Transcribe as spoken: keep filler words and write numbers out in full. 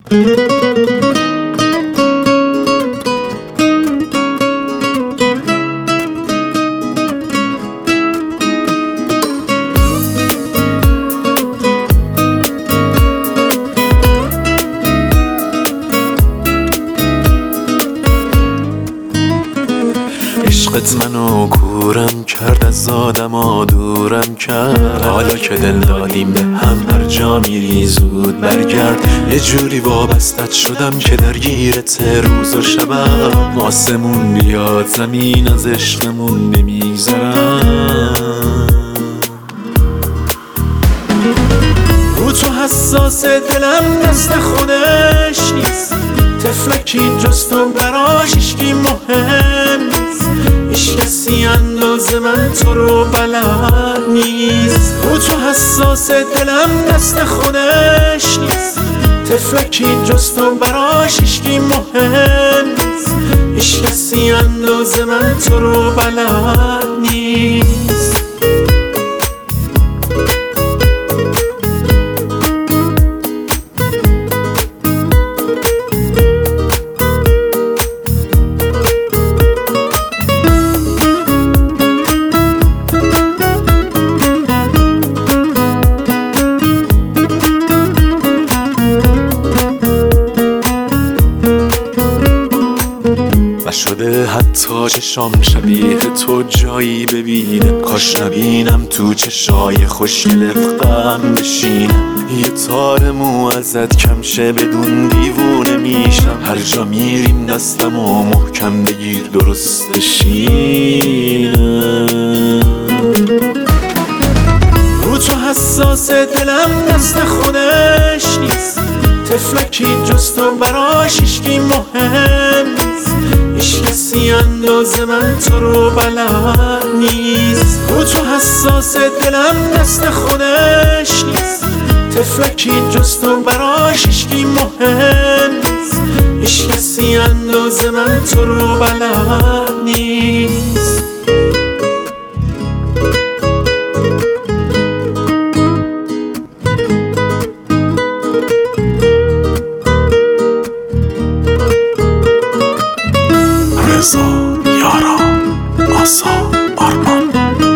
عشقت منو کورم کرد، از آدما دورم کرد. حالا که دل دادیم به هم، هر جا میری زود برگرد. یه جوری وابستت شدم که درگیرت روز و شبم. آسمون بیاد زمین از عشقمون نمیگذرم. رو تو حساس دلم دست خودش نیست. طفلکی جز تو براش هیچکی مهم نیست. هیچ کسی اندازه من تو رو بلد نیست. رو تو حساس دلم دست خودش نیست. طفلکی جز تو براش هیچکی مهم نیست. هیچ کسی اندازه من تو رو بلد نیست. شده حتی چشام شبیه تو جایی ببینه. کاش نبینم تو چشای خوشگل رفتم بشینم. یه تار مو ازت کم شه بدون دیوونه میشم. هر جا میریم دستمو محکم بگیر درست بشینم. رو تو حساس دلم دست خودش نیست. طفلکی جز تو براش هیچکی مهم نیست. هیچ کسی اندازه من تو رو بلد نیست. رو تو حساس دلم دست خودش نیست. طفلکی جز تو براش هیچکی مهم نیست. هیچ کسی اندازه من تو رو بلد نیست. رضا یارا آسا آرمان